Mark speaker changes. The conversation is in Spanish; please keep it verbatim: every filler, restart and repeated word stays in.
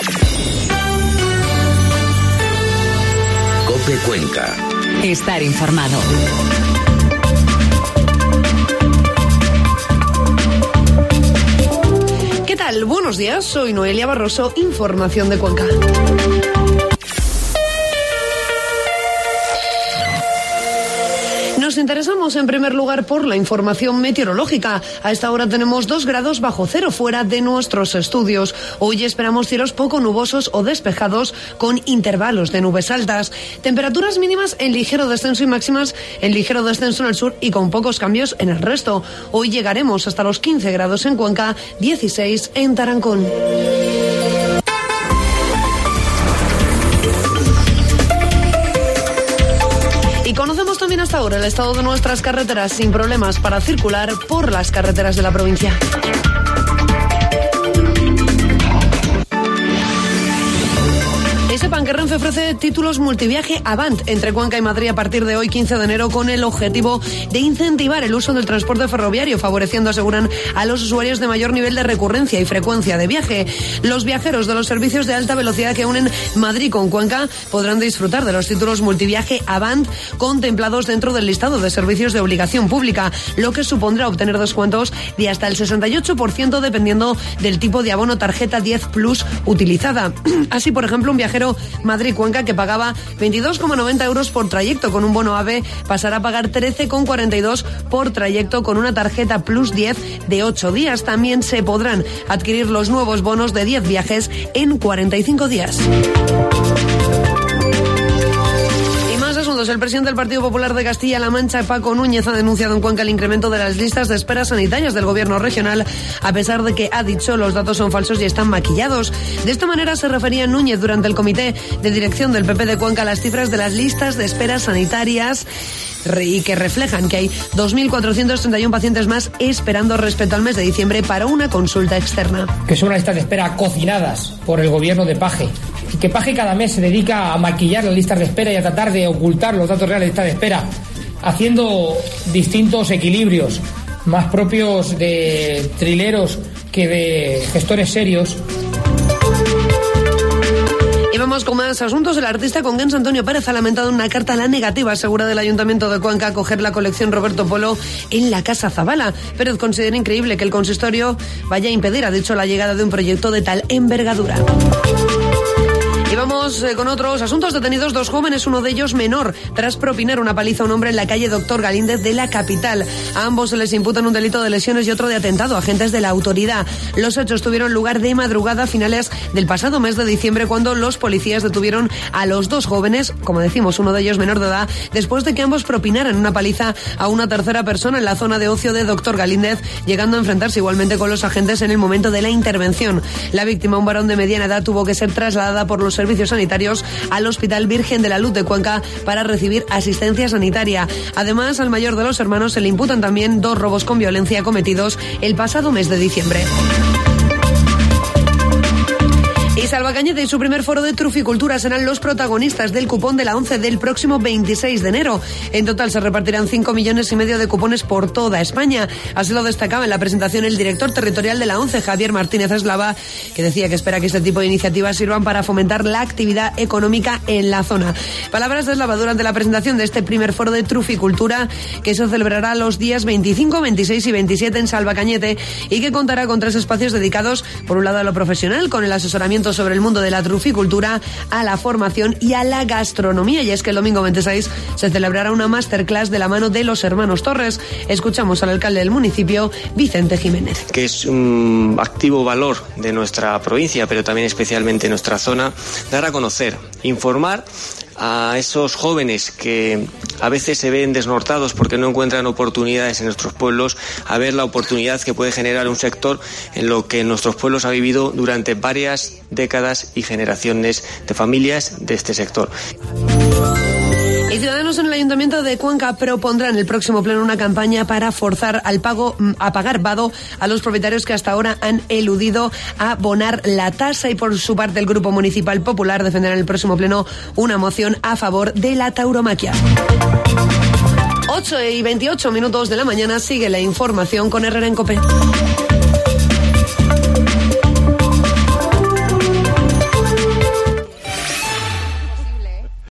Speaker 1: COPE Cuenca.
Speaker 2: Estar informado.
Speaker 3: ¿Qué tal? Buenos días, soy Noelia Barroso, información de Cuenca. Nos interesamos en primer lugar por la información meteorológica. A esta hora tenemos dos grados bajo cero fuera de nuestros estudios. Hoy esperamos cielos poco nubosos o despejados con intervalos de nubes altas. Temperaturas mínimas en ligero descenso y máximas en ligero descenso en el sur y con pocos cambios en el resto. Hoy llegaremos hasta los quince grados en Cuenca, dieciséis en Tarancón. Y conocemos también hasta ahora el estado de nuestras carreteras sin problemas para circular por las carreteras de la provincia. Y sepan que Renfe ofrece títulos multiviaje Avant entre Cuenca y Madrid a partir de hoy, quince de enero, con el objetivo de incentivar el uso del transporte ferroviario, favoreciendo, aseguran, a los usuarios de mayor nivel de recurrencia y frecuencia de viaje. Los viajeros de los servicios de alta velocidad que unen Madrid con Cuenca podrán disfrutar de los títulos multiviaje Avant contemplados dentro del listado de servicios de obligación pública, lo que supondrá obtener descuentos de hasta el sesenta y ocho por ciento dependiendo del tipo de abono tarjeta diez Plus utilizada. Así, por ejemplo, un viajero Madrid-Cuenca que pagaba veintidós coma noventa euros por trayecto con un bono AVE pasará a pagar trece coma cuarenta y dos por trayecto con una tarjeta Plus diez de ocho días. También se podrán adquirir los nuevos bonos de diez viajes en cuarenta y cinco días. El presidente del Partido Popular de Castilla-La Mancha, Paco Núñez, ha denunciado en Cuenca el incremento de las listas de espera sanitarias del gobierno regional, a pesar de que, ha dicho, los datos son falsos y están maquillados. De esta manera se refería Núñez durante el comité de dirección del P P de Cuenca a las cifras de las listas de espera sanitarias y que reflejan que hay dos mil cuatrocientos treinta y uno pacientes más esperando respecto al mes de diciembre para una consulta externa.
Speaker 4: Que son unas listas de espera cocinadas por el gobierno de Paje. Y que Paje cada mes se dedica a maquillar las listas de espera y a tratar de ocultar los datos reales de listas de espera, haciendo distintos equilibrios más propios de trileros que de gestores serios.
Speaker 3: Y vamos con más asuntos. El artista conquense Antonio Pérez ha lamentado en una carta la negativa asegura del Ayuntamiento de Cuenca a acoger la colección Roberto Polo en la Casa Zabala. Pérez considera increíble que el consistorio vaya a impedir, ha dicho, la llegada de un proyecto de tal envergadura. Y vamos eh, con otros asuntos. Detenidos dos jóvenes, uno de ellos menor, tras propinar una paliza a un hombre en la calle Doctor Galíndez de la capital. A ambos se les imputan un delito de lesiones y otro de atentado a agentes de la autoridad. Los hechos tuvieron lugar de madrugada a finales del pasado mes de diciembre, cuando los policías detuvieron a los dos jóvenes, como decimos, uno de ellos menor de edad, después de que ambos propinaran una paliza a una tercera persona en la zona de ocio de Doctor Galíndez, llegando a enfrentarse igualmente con los agentes en el momento de la intervención. La víctima, un varón de mediana edad, tuvo que ser trasladada por los servicios sanitarios al Hospital Virgen de la Luz de Cuenca para recibir asistencia sanitaria. Además, al mayor de los hermanos se le imputan también dos robos con violencia cometidos el pasado mes de diciembre. Y Salva Cañete y su primer foro de truficultura serán los protagonistas del cupón de la ONCE del próximo veintiséis de enero. En total se repartirán cinco millones y medio de cupones por toda España. Así lo destacaba en la presentación el director territorial de la ONCE, Javier Martínez Eslava, que decía que espera que este tipo de iniciativas sirvan para fomentar la actividad económica en la zona. Palabras de Eslava durante la presentación de este primer foro de truficultura, que se celebrará los días veinticinco, veintiséis y veintisiete en Salva Cañete y que contará con tres espacios dedicados, por un lado a lo profesional, con el asesoramiento sobre el mundo de la truficultura, a la formación y a la gastronomía. Y es que el domingo veintiséis se celebrará una masterclass de la mano de los hermanos Torres. Escuchamos al alcalde del municipio, Vicente Jiménez.
Speaker 5: Que es un activo valor de nuestra provincia, pero también especialmente nuestra zona, dar a conocer, informar a esos jóvenes que a veces se ven desnortados porque no encuentran oportunidades en nuestros pueblos, a ver la oportunidad que puede generar un sector en lo que nuestros pueblos ha vivido durante varias décadas y generaciones de familias de este sector.
Speaker 3: Y Ciudadanos en el Ayuntamiento de Cuenca propondrán en el próximo pleno una campaña para forzar al pago a pagar vado a los propietarios que hasta ahora han eludido abonar la tasa. Y por su parte el Grupo Municipal Popular defenderá en el próximo pleno una moción a favor de la tauromaquia. ocho y veintiocho minutos de la mañana, sigue la información con Herrera en COPE.